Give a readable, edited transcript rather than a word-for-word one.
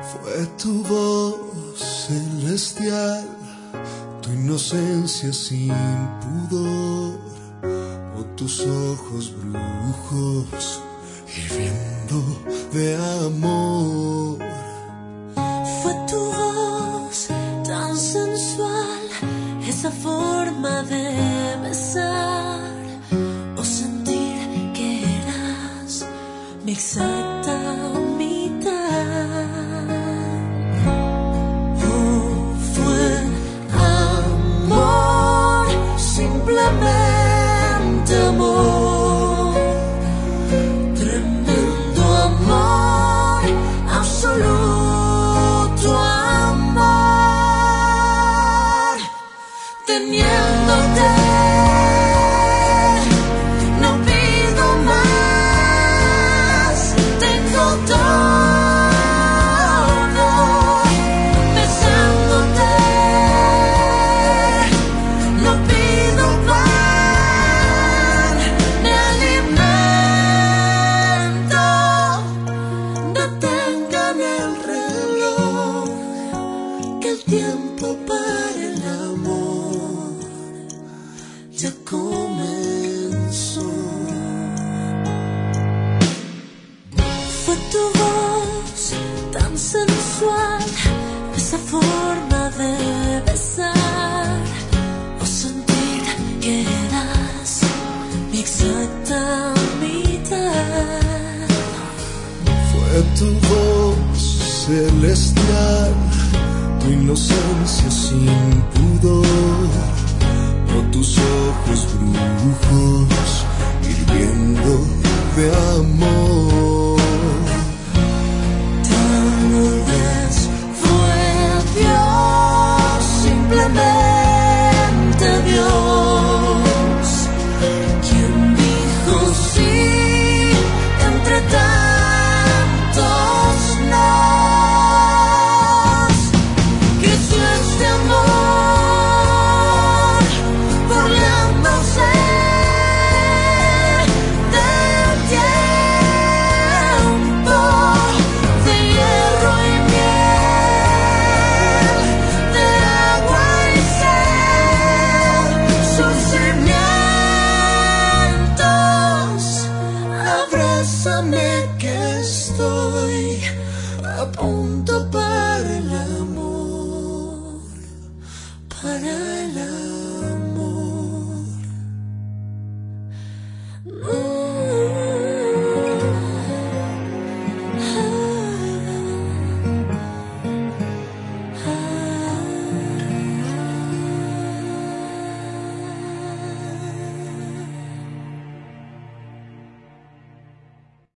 Fue tu voz celestial, tu inocencia sin pudor, o tus ojos brujos hirviendo de amor. Fue tu voz tan sensual, esa forma de besar o sentir que eras mi exacta mitad. Simplemente amor, tremendo amor, absoluto amor. Teniéndote no pido más, tengo todo. Besándote no pido pan, me alimento. Detengan el reloj, que el tiempo para el amor ya comenzó. Fue tu voz tan sensual, esa forma de besar o sentir que eras mi exacta mitad. Fue tu voz celestial, tu inocencia sin pudor, o tus ojos brujos hirviendo de amor. Tal vez fue Dios, simplemente Dios, quien dijo sí entre tantos nos. Creció este amor burlándose del tiempo, de hierro y miel, de agua y sal, sus cimientos. Abrázame que estoy a punto para